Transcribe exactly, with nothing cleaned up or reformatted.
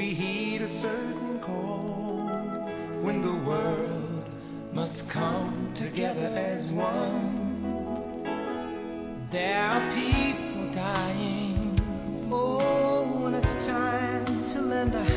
we heed a certain call, when the world must come together as one. There are people dying. Oh, when it's time to lend a hand.